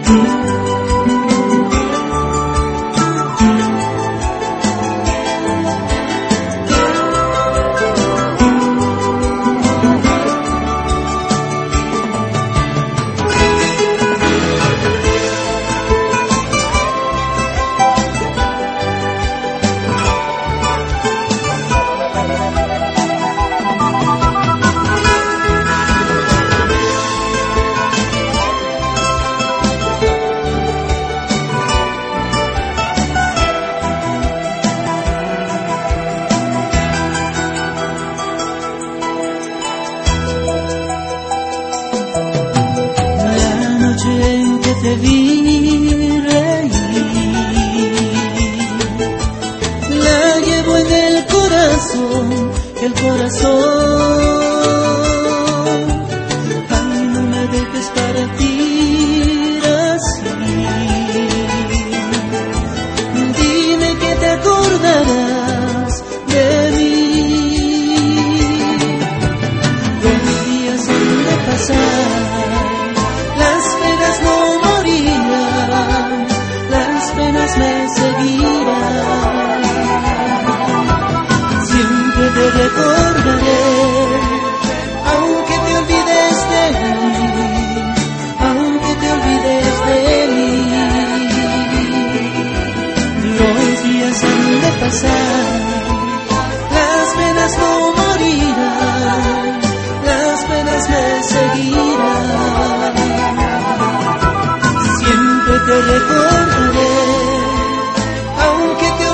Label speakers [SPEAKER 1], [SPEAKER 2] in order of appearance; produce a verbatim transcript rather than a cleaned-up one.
[SPEAKER 1] Te vi reír, la llevo en el corazón, el corazón. Ay, no me dejes partir así. Dime que te acordarás de mí. Los días han de pasar, las penas no las penas me seguirán. Siempre te recordaré, aunque te olvides de mí, aunque te olvides de mí. Los días han de pasar, las penas no morirán, las penas me seguirán. Siempre te recordaré, aunque te